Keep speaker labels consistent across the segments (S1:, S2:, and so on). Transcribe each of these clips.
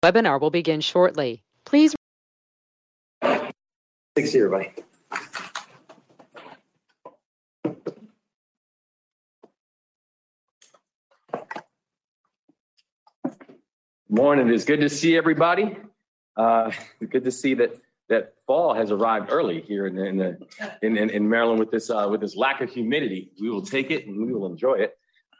S1: Webinar will begin shortly. Please.
S2: Thanks, everybody. Morning. It's good to see everybody. Good to see that fall has arrived early here in Maryland with this lack of humidity. We will take it and we will enjoy it.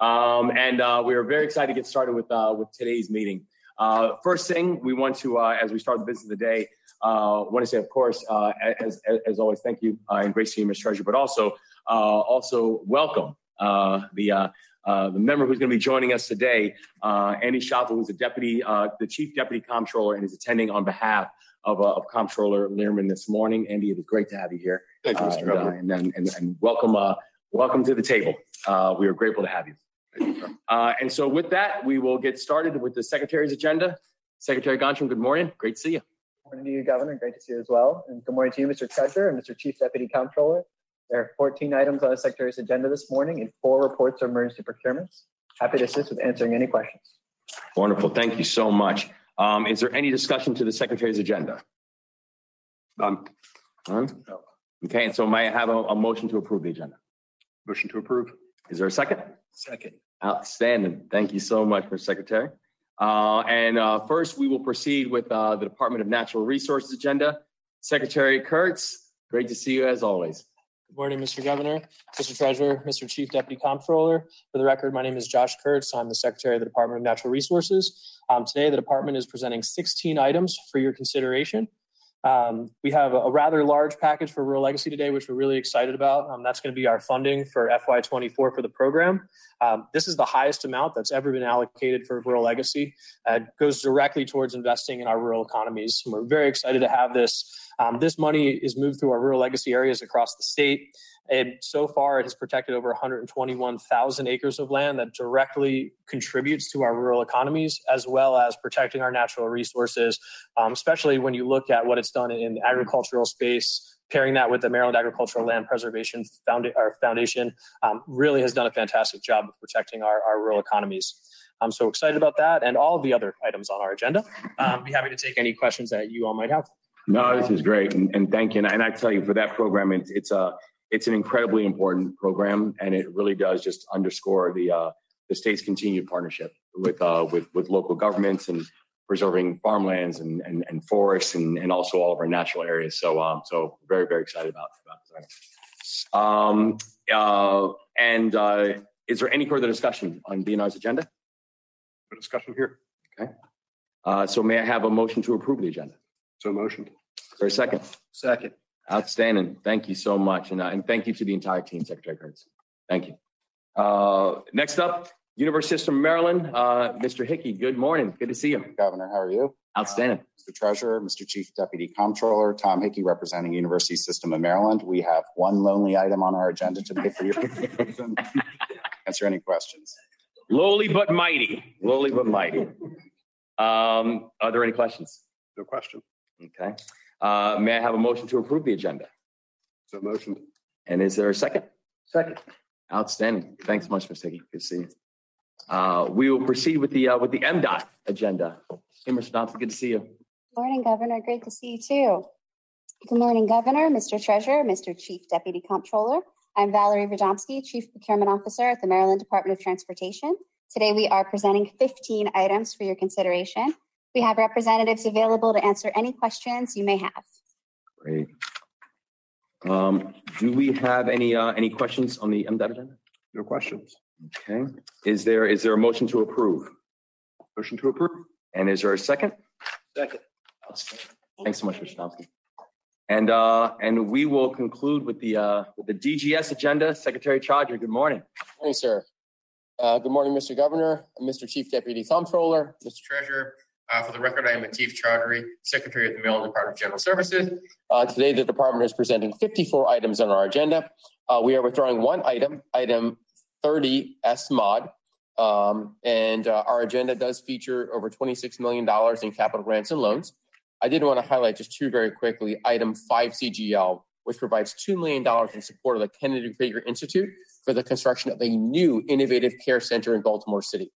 S2: We are very excited to get started with today's meeting. First thing we want to, as we start the business of the day, want to say, of course, as always, thank you and great seeing you, Ms. Treasurer, but also welcome the member who's going to be joining us today, Andy Schaffer, who's the Chief Deputy Comptroller, and is attending on behalf of Comptroller Learman this morning. Andy, it is great to have you here.
S3: Thank you, Mr. Governor.
S2: And welcome to the table. We are grateful to have you. And so with that, we will get started with the Secretary's agenda. Secretary Gontram, good morning. Great to see you.
S4: Good morning to you, Governor. Great to see you as well. And good morning to you, Mr. Treasurer and Mr. Chief Deputy Comptroller. There are 14 items on the Secretary's agenda this morning and 4 reports of emergency procurements. Happy to assist with answering any questions.
S2: Wonderful. Thank you so much. Is there any discussion to the Secretary's agenda?
S3: None.
S2: None? No. Okay, and so may I have a motion to approve the agenda?
S3: Motion to approve.
S2: Is there a second?
S3: Second.
S2: Outstanding. Thank you so much, Mr. Secretary. First, we will proceed with the Department of Natural Resources agenda. Secretary Kurtz, great to see you as always.
S5: Good morning, Mr. Governor, Mr. Treasurer, Mr. Chief Deputy Comptroller. For the record, my name is Josh Kurtz. I'm the Secretary of the Department of Natural Resources. Today, the department is presenting 16 items for your consideration. We have a rather large package for Rural Legacy today, which we're really excited about. That's going to be our funding for FY24 for the program. This is the highest amount that's ever been allocated for Rural Legacy. It goes directly towards investing in our rural economies. And we're very excited to have this. This money is moved through our Rural Legacy areas across the state. And so far, it has protected over 121,000 acres of land that directly contributes to our rural economies, as well as protecting our natural resources, especially when you look at what it's done in the agricultural space. Pairing that with the Maryland Agricultural Land Preservation Foundation really has done a fantastic job of protecting our rural economies. I'm so excited about that and all of the other items on our agenda. I'd be happy to take any questions that you all might have.
S2: No, this is great, and thank you. And I tell you, for that program, it's an incredibly important program, and it really does just underscore the state's continued partnership with local governments and preserving farmlands and forests and also all of our natural areas. So very, very excited about that. Is there any further discussion on DNR's agenda?
S3: No discussion here.
S2: Okay. So may I have a motion to approve the agenda?
S3: So motioned.
S2: Is there a second?
S3: Second.
S2: Outstanding. Thank you so much. And thank you to the entire team, Secretary Kurtz. Thank you. Next up, University System of Maryland, Mr. Hickey, good morning. Good to see you.
S6: Governor, how are you?
S2: Outstanding.
S6: Mr. Treasurer, Mr. Chief Deputy Comptroller, Tom Hickey representing University System of Maryland. We have one lonely item on our agenda today for your consideration. Answer any questions.
S2: Lowly but mighty. Lowly but mighty. Are there any questions?
S3: No question.
S2: Okay. May I have a motion to approve the agenda?
S3: So motioned.
S2: And is there a second?
S4: Second.
S2: Outstanding. Thanks so much, Mr. Hickey. Good to see you. We will proceed with the MDOT agenda. Hey, Mr. Thompson, good to see you.
S7: Morning, Governor. Great to see you too. Good morning, Governor, Mr. Treasurer, Mr. Chief Deputy Comptroller. I'm Valerie Radomski, Chief Procurement Officer at the Maryland Department of Transportation. Today, we are presenting 15 items for your consideration. We have representatives available to answer any questions you may have.
S2: Great. Do we have any questions on the MDOT agenda?
S3: No questions.
S2: Okay. Is there a motion to approve?
S3: Motion to approve.
S2: And is there a second?
S3: Second.
S2: Thanks so much, Mr. Thompson. And we will conclude with the DGS agenda. Secretary Chaudhry, good morning.
S8: Good morning, sir. Good morning, Mr. Governor, Mr. Chief Deputy Comptroller, Mr. Treasurer. For the record, I am Atif Chaudhry, Secretary of the Maryland Department of General Services. Today, the department is presenting 54 items on our agenda. We are withdrawing one item, item 30 S mod. Our agenda does feature over $26 million in capital grants and loans. I did want to highlight just two very quickly. Item 5 CGL, which provides $2 million in support of the Kennedy Krieger Institute for the construction of a new innovative care center in Baltimore City.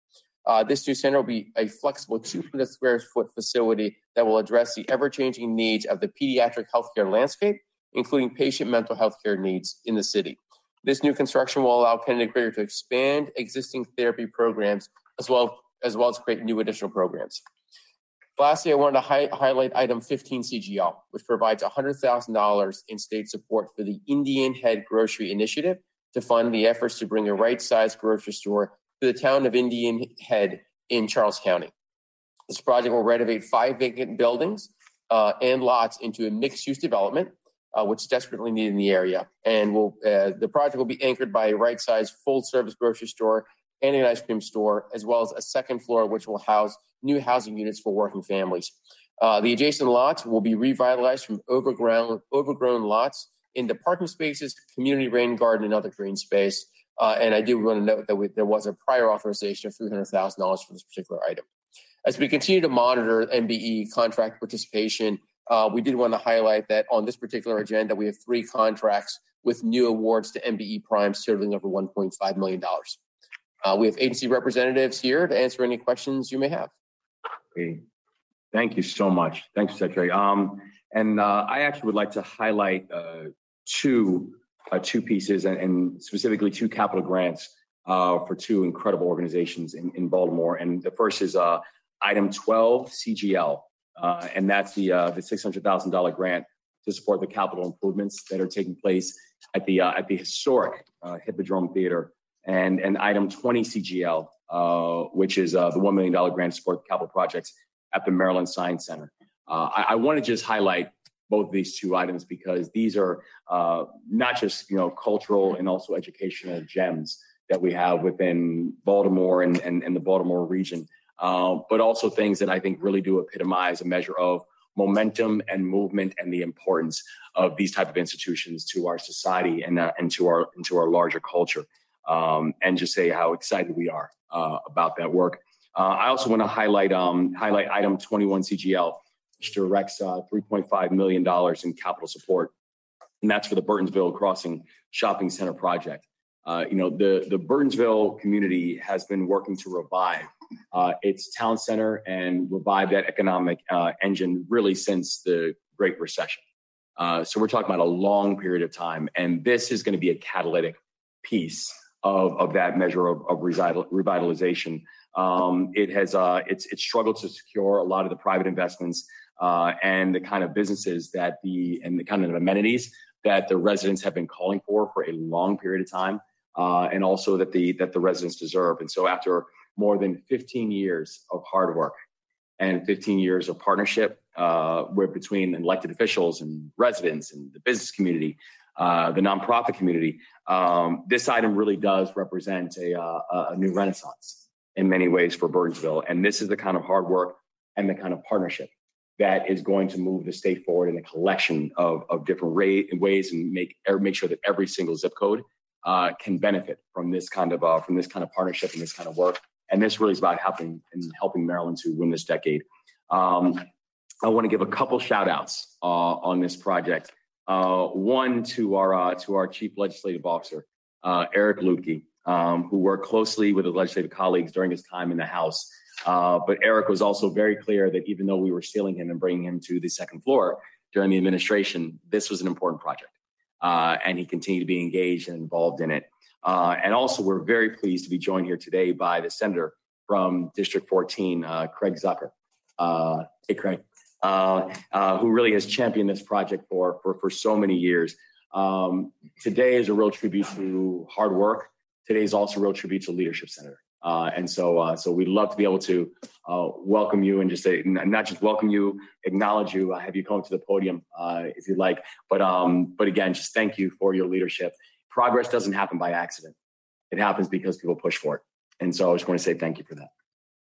S8: This new center will be a flexible 200 square foot facility that will address the ever-changing needs of the pediatric healthcare landscape, including patient mental health care needs in the city. This new construction will allow Kennedy Greater to expand existing therapy programs as well as create new additional programs. Lastly, I wanted to highlight item 15 CGL, which provides $100,000 in state support for the Indian Head Grocery Initiative to fund the efforts to bring a right-sized grocery store to the town of Indian Head in Charles County. This project will renovate 5 vacant buildings and lots into a mixed-use development, which is desperately needed in the area. And the project will be anchored by a right-sized full-service grocery store and an ice cream store, as well as a second floor, which will house new housing units for working families. The adjacent lots will be revitalized from overgrown lots into parking spaces, community rain garden, and other green space. And I do want to note that there was a prior authorization of $300,000 for this particular item. As we continue to monitor MBE contract participation, we did want to highlight that on this particular agenda, we have 3 contracts with new awards to MBE primes totaling over $1.5 million. We have agency representatives here to answer any questions you may have.
S2: Okay. Thank you so much. Thank you, Secretary. And I actually would like to highlight two pieces and specifically 2 capital grants for 2 incredible organizations in Baltimore. And the first is item 12 CGL, and that's the $600,000 grant to support the capital improvements that are taking place at the historic Hippodrome Theater. And item 20 CGL, which is the $1 million grant to support capital projects at the Maryland Science Center. I want to just highlight both of these 2 items because these are not just cultural and also educational gems that we have within Baltimore and the Baltimore region, but also things that I think really do epitomize a measure of momentum and movement and the importance of these type of institutions to our society and to our larger culture. And just say how excited we are about that work. I also want to highlight item 21 CGL, which directs $3.5 million in capital support, and that's for the Burtonsville Crossing Shopping Center project. The Burtonsville community has been working to revive its town center and revive that economic engine really since the Great Recession. So we're talking about a long period of time, and this is going to be a catalytic piece of that measure of revitalization. It's struggled to secure a lot of the private investments and the kind of businesses and the kind of amenities that the residents have been calling for a long period of time, and also that the residents deserve. And so after more than 15 years of hard work and 15 years of partnership between elected officials and residents and the business community, the nonprofit community, this item really does represent a new renaissance in many ways for Burtonsville. And this is the kind of hard work and the kind of partnership that is going to move the state forward in a collection of different ways and make sure that every single zip code can benefit from this kind of partnership and this kind of work. And this really is about helping Maryland to win this decade. I want to give a couple shout outs on this project. One to our Chief Legislative Officer, Eric Lutke, who worked closely with his legislative colleagues during his time in the House. But Eric was also very clear that even though we were stealing him and bringing him to the second floor during the administration, this was an important project. And he continued to be engaged and involved in it. And also, we're very pleased to be joined here today by the senator from District 14, Craig Zucker. Hey, Craig. Who really has championed this project for so many years. Today is a real tribute to hard work. Today is also a real tribute to leadership, Senator. And so we'd love to be able to welcome you and just say, not just welcome you, acknowledge you, have you come to the podium if you'd like. But again, just thank you for your leadership. Progress doesn't happen by accident. It happens because people push for it. And so I just want to say thank you for that.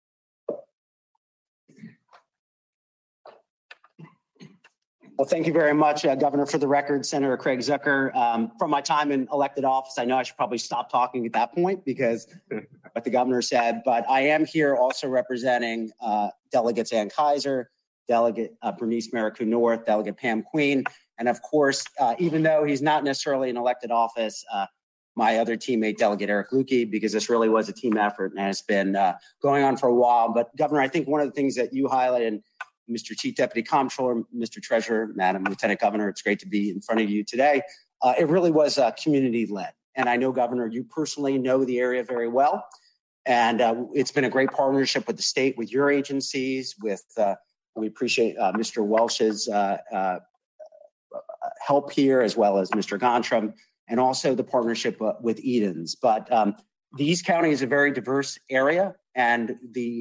S9: Well, thank you very much, Governor. For the record, Senator Craig Zucker. From my time in elected office, I know I should probably stop talking at that point because what the governor said, but I am here also representing Delegates Ann Kaiser, Delegate Bernice Mericu North, Delegate Pam Queen, and of course, even though he's not necessarily in elected office, my other teammate, Delegate Eric Lukey, because this really was a team effort and has been going on for a while. But Governor, I think one of the things that you highlighted, Mr. Chief Deputy Comptroller, Mr. Treasurer, Madam Lieutenant Governor, it's great to be in front of you today. It really was community-led. And I know, Governor, you personally know the area very well. And it's been a great partnership with the state, with your agencies, with we appreciate Mr. Welsh's help here, as well as Mr. Gontram, and also the partnership with Edens. But the East County is a very diverse area, and the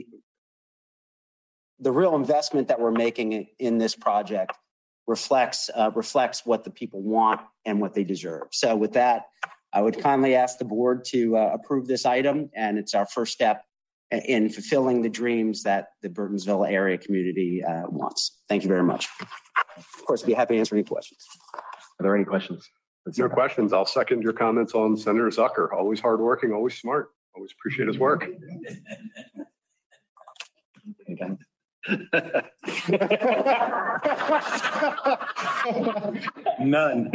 S9: real investment that we're making in this project reflects what the people want and what they deserve. So with that, I would kindly ask the board to approve this item, and it's our first step in fulfilling the dreams that the Burtonsville area community wants. Thank you very much. Of course, I'd be happy to answer any questions.
S2: Are there any questions?
S3: No questions. I'll second your comments on Senator Zucker. Always hardworking, always smart. Always appreciate his work.
S2: None.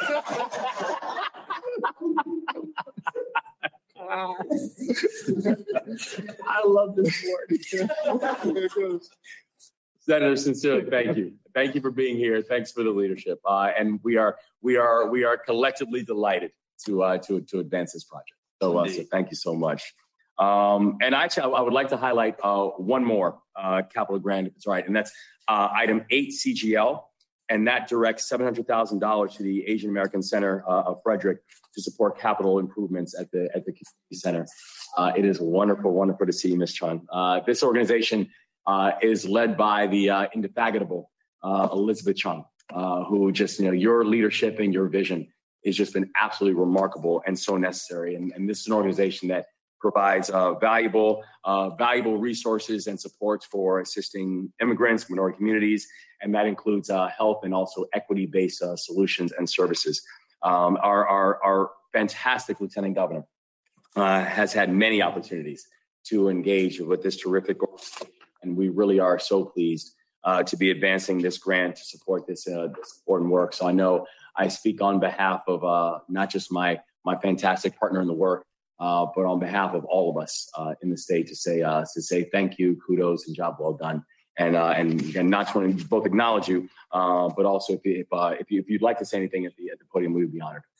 S4: I love this board.
S2: Senator, sincerely, thank you. Thank you for being here. Thanks for the leadership. And we are collectively delighted to advance this project. So thank you so much. And actually, I would like to highlight one more capital grant, if it's right, and that's item 8 CGL, and that directs $700,000 to the Asian American Center of Frederick to support capital improvements at the community center. It is wonderful to see you, Ms. Chun. This organization is led by the indefatigable Elizabeth Chung, who just, your leadership and your vision has just been absolutely remarkable and so necessary. And this is an organization that provides valuable resources and supports for assisting immigrants, minority communities, and that includes health and also equity-based solutions and services. Our fantastic Lieutenant Governor has had many opportunities to engage with this terrific organization, and we really are so pleased to be advancing this grant to support this important work. So I know I speak on behalf of not just my fantastic partner in the work, but on behalf of all of us in the state to say thank you, kudos, and job well done. And not to both acknowledge you, but also if you'd like to say anything at the podium, we would be honored.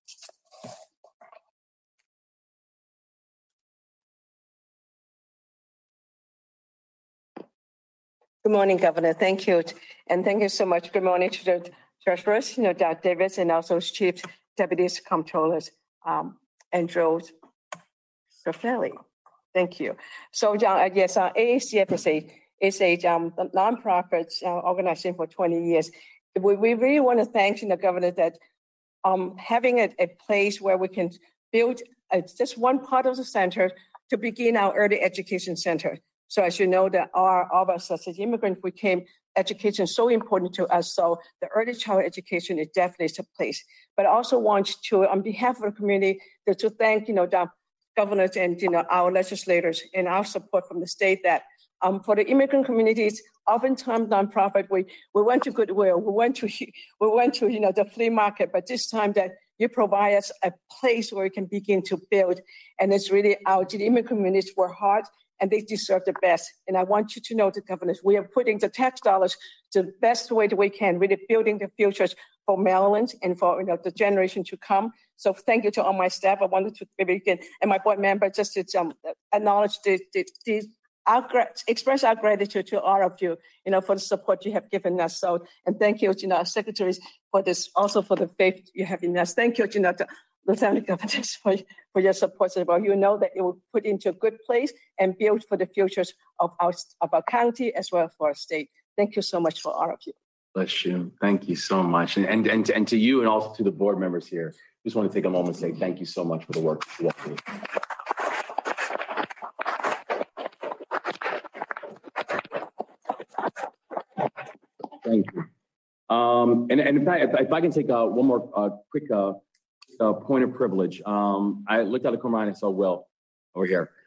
S10: Good morning, Governor. Thank you. And thank you so much. Good morning to the treasurers, Dr. Davis, and also Chief Deputies Comptrollers, Andrew Raffaelli. Thank you. So, yes, AACF is a nonprofit organization for 20 years. We really want to thank the Governor that having a place where we can build just one part of the center to begin our early education center. So as you know, that all of us as an immigrant became education so important to us. So the early child education is definitely a place. But I also want to, on behalf of the community, to thank the governors and our legislators and our support from the state that for the immigrant communities, oftentimes nonprofit, we went to Goodwill, we went to the flea market, but this time that you provide us a place where we can begin to build, and it's really the immigrant communities work hard. And they deserve the best. And I want you to know, the governors, we are putting the tax dollars the best way that we can, really building the futures for Maryland and for the generation to come. So thank you to all my staff. I wanted to maybe again, and my board member, just to acknowledge express our gratitude to all of you, for the support you have given us. So, and thank you, our secretaries for this, also for the faith you have in us. Thank you, the Lieutenant Governors for your support as well. You know that it will put into a good place and build for the futures of our county as well as for our state. Thank you so much for all of you.
S2: Bless you. Thank you so much. And to you and also to the board members here, just want to take a moment and say thank you so much for the work you all do. Thank you. And in fact, if I can take one more quick point of privilege. I looked out the corner and I saw Will over here.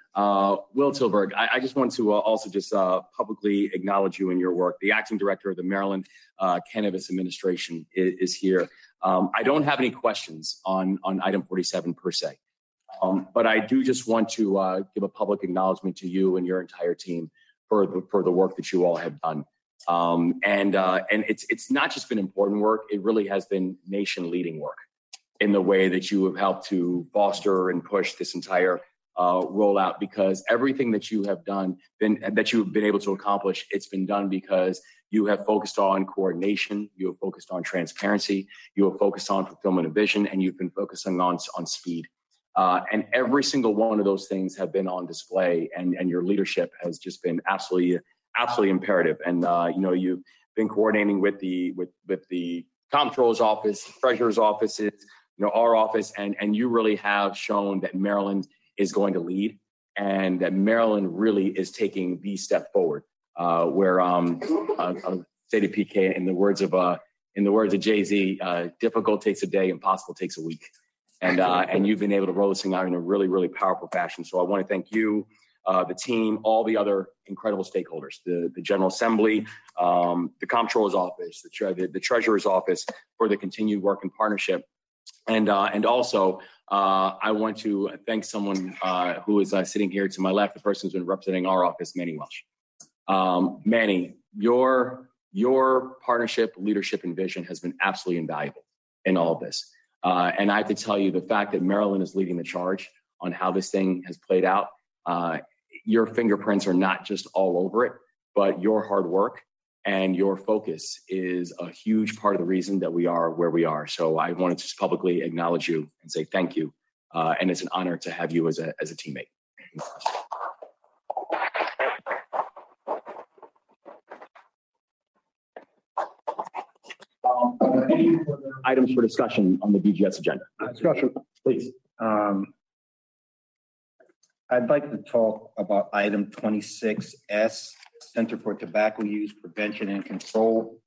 S2: Will Tilburg, I just want to also just publicly acknowledge you and your work. The acting director of the Maryland Cannabis Administration is here. I don't have any questions on item 47 per se, but I do just want to give a public acknowledgement to you and your entire team for the work that you all have done. And it's not just been important work; it really has been nation-leading work in the way that you have helped to foster and push this entire rollout. Because everything that you have done, that you've been able to accomplish, it's been done because you have focused on coordination, you have focused on transparency, you have focused on fulfillment of vision, and you've been focusing on speed. And every single one of those things have been on display, and your leadership has just been absolutely imperative. And you've been coordinating with the comptroller's office, treasurer's offices, our office, and you really have shown that Maryland is going to lead, and that Maryland really is taking the step forward. Where I'll say to PK, in the words of Jay-Z, difficult takes a day, impossible takes a week. And you've been able to roll this thing out in a really, really powerful fashion. So I want to thank you, the team, all the other incredible stakeholders, the General Assembly, the Comptroller's Office, the Treasurer's Office, for the continued work and partnership. And also, I want to thank someone who is sitting here to my left, the person who's been representing our office, Manny Welsh. Manny, your partnership, leadership, and vision has been absolutely invaluable in all of this. And I have to tell you, the fact that Maryland is leading the charge on how this thing has played out, your fingerprints are not just all over it, but your hard work and your focus is a huge part of the reason that we are where we are. So I wanted to just publicly acknowledge you and say thank you. And it's an honor to have you as a teammate. Any items for discussion on the BGS agenda?
S3: Discussion,
S2: please.
S11: I'd like to talk about item 26S, Center for Tobacco Use Prevention and Control.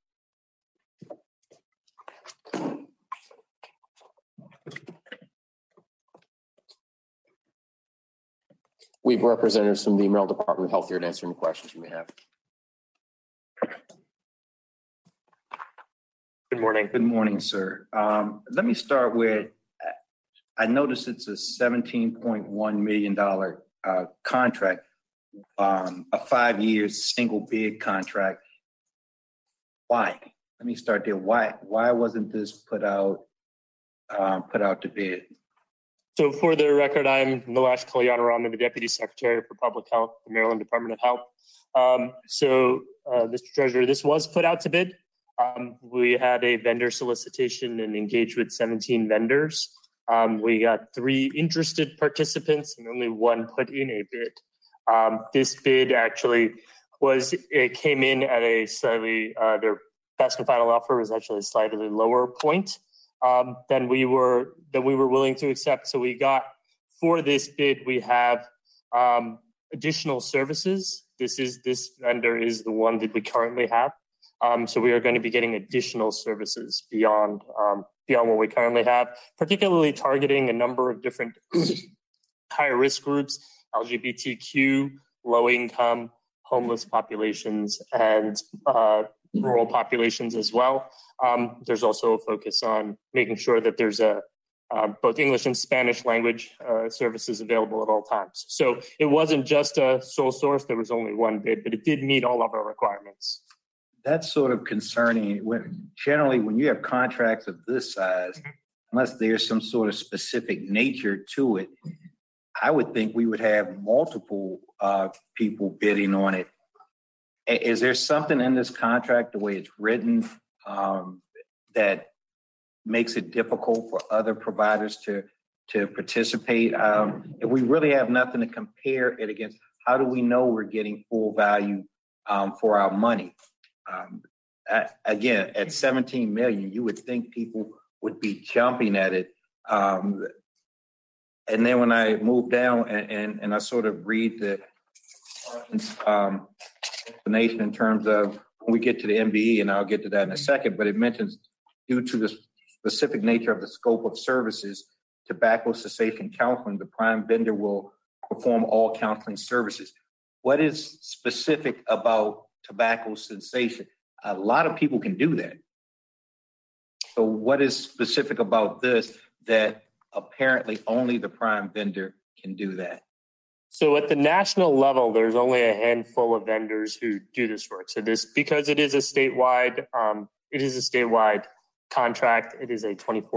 S8: We have representatives from the Maryland Department of Health here to answer any questions you may have.
S11: Good morning. Good morning, sir. Let me start with, I noticed it's a $17.1 million contract, a 5 years single bid contract. Why? Let me start there. Why wasn't this put out to bid?
S5: So for the record, I'm Nilesh Kalyanaram. I'm the Deputy Secretary for Public Health, the Maryland Department of Health. Mr. Treasurer, this was put out to bid. We had a vendor solicitation and engaged with 17 vendors. We got 3 interested participants and only 1 put in a bid. This bid actually came in at a slightly, their best and final offer was actually a slightly lower point than we were willing to accept. So we got, for this bid, we have additional services. This vendor is the one that we currently have. So we are going to be getting additional services beyond what we currently have, particularly targeting a number of different higher risk groups, LGBTQ, low income, homeless populations, and rural populations as well. There's also a focus on making sure that there's both English and Spanish language services available at all times. So it wasn't just a sole source. There was only 1 bid, but it did meet all of our requirements.
S11: That's sort of concerning. Generally, when you have contracts of this size, unless there's some sort of specific nature to it, I would think we would have multiple people bidding on it. Is there something in this contract, the way it's written, that makes it difficult for other providers to participate? If we really have nothing to compare it against, how do we know we're getting full value for our money? Again, at 17 million, you would think people would be jumping at it. And then when I move down and I sort of read the explanation in terms of when we get to the MBE, and I'll get to that in a second, but it mentions due to the specific nature of the scope of services, tobacco cessation counseling, the prime vendor will perform all counseling services. What is specific about tobacco cessation? A lot of people can do that. So what is specific about this that apparently only the prime vendor can do that?
S5: So at the national level, there's only a handful of vendors who do this work. So because it is a statewide contract. It is a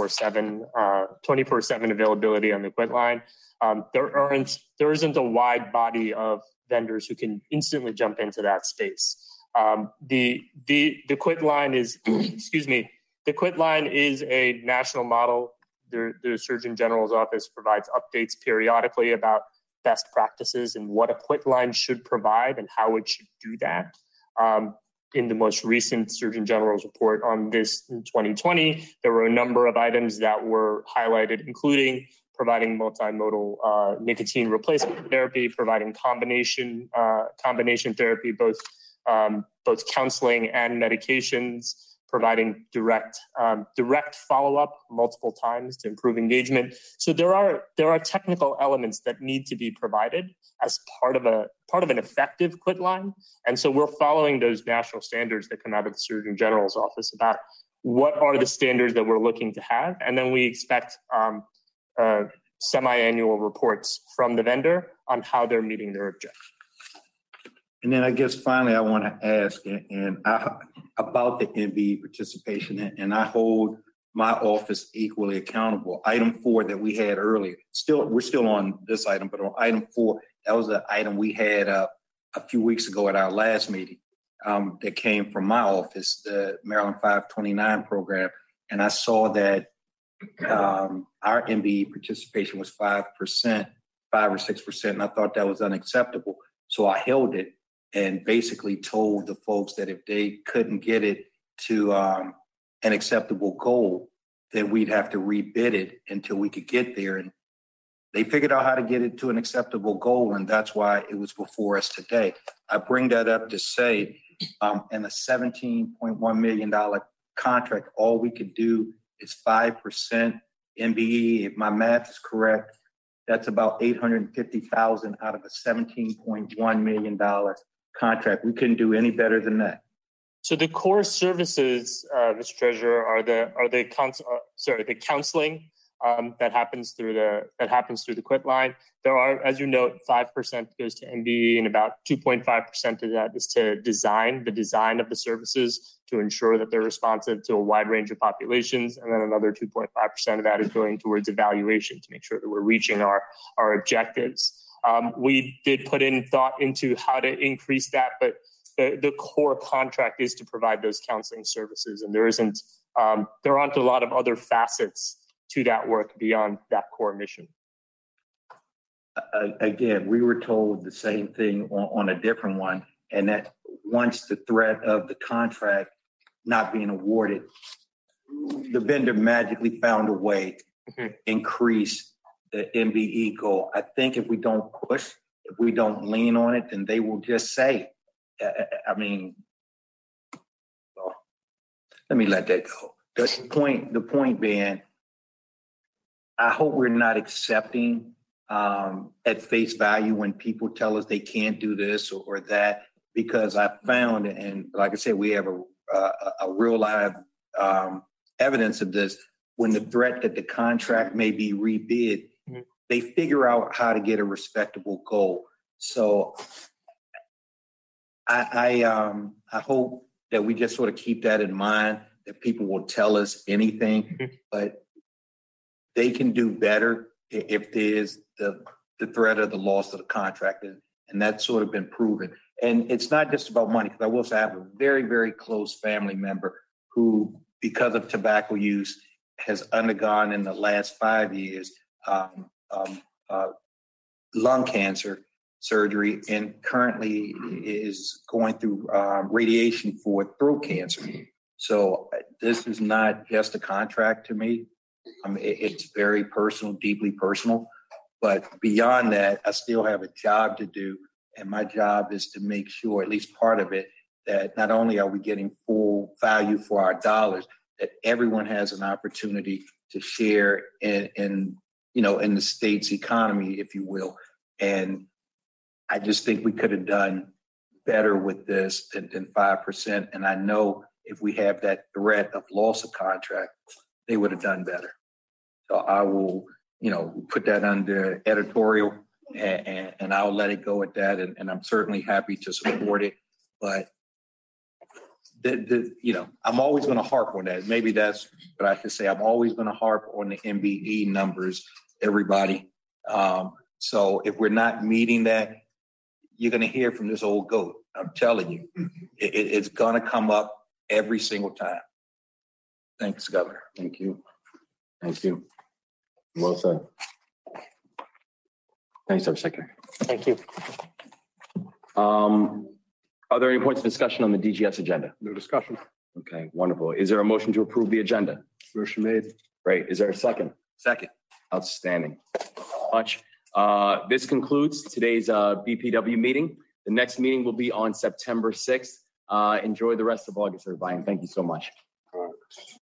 S5: 24/7 availability on the quit line. There isn't a wide body of vendors who can instantly jump into that space. The quit line is, the quit line is a national model. The Surgeon General's office provides updates periodically about best practices and what a quit line should provide and how it should do that. In the most recent Surgeon General's report on this in 2020, there were a number of items that were highlighted, including providing multimodal nicotine replacement therapy, providing combination therapy, both counseling and medications, providing direct follow-up multiple times to improve engagement. So there are technical elements that need to be provided as part of an effective quit line. And so we're following those national standards that come out of the Surgeon General's office about what are the standards that we're looking to have. And then we expect semi-annual reports from the vendor on how they're meeting their objectives.
S11: And then I guess finally I want to ask about the MBE participation, and I hold my office equally accountable. Item 4 that we had earlier, we're still on this item, but on item 4, that was the item we had a few weeks ago at our last meeting that came from my office, the Maryland 529 program. And I saw that our MBE participation was 5%, 5 or 6%, and I thought that was unacceptable. So I held it and basically told the folks that if they couldn't get it to an acceptable goal, then we'd have to rebid it until we could get there. And they figured out how to get it to an acceptable goal, and that's why it was before us today. I bring that up to say, in a $17.1 million contract, all we could do is 5% MBE. If my math is correct, that's about $850,000 out of a $17.1 million contract. We couldn't do any better than that.
S5: So the core services, Mr. Treasurer, are the counseling that happens through the quit line. There are, as you note, 5% goes to MBE, and about 2.5% of that is to the design of the services to ensure that they're responsive to a wide range of populations, and then another 2.5% of that is going towards evaluation to make sure that we're reaching our objectives. We did put in thought into how to increase that, but the core contract is to provide those counseling services, and there aren't a lot of other facets to that work beyond that core mission.
S11: Again, we were told the same thing on a different one, and that once the threat of the contract not being awarded, the vendor magically found a way to increase the MBE goal. I think if we don't push, if we don't lean on it, then they will just say, let me let that go. The point being, I hope we're not accepting at face value when people tell us they can't do this or that, because I found, and like I said, we have a real live evidence of this, when the threat that the contract may be rebid, they figure out how to get a respectable goal. So I hope that we just sort of keep that in mind, that people will tell us anything, but they can do better if there's the threat of the loss of the contract. And that's sort of been proven. And it's not just about money, because I will say I have a very, very close family member who, because of tobacco use, has undergone in the last 5 years lung cancer surgery and currently is going through radiation for throat cancer. So this is not just a contract to me. It's very personal, deeply personal. But beyond that, I still have a job to do. And my job is to make sure, at least part of it, that not only are we getting full value for our dollars, that everyone has an opportunity to share in the state's economy, if you will. And I just think we could have done better with this than 5%. And I know if we have that threat of loss of contract, they would have done better. So I will, put that under editorial and I'll let it go at that. And I'm certainly happy to support it. But I'm always going to harp on that. Maybe that's what I should say. I'm always going to harp on the MBE numbers, everybody. So if we're not meeting that, you're going to hear from this old goat. I'm telling you, it's going to come up every single time. Thanks, Governor.
S2: Thank you. Thank you. Well said. Thanks, Dr. Secretary.
S5: Thank you.
S2: Are there any points of discussion on the DGS agenda?
S3: No discussion.
S2: Okay, wonderful. Is there a motion to approve the agenda?
S3: Motion made.
S2: Great. Is there a second?
S11: Second.
S2: Outstanding. Much. This concludes today's BPW meeting. The next meeting will be on September 6th. Enjoy the rest of August, everybody, and thank you so much.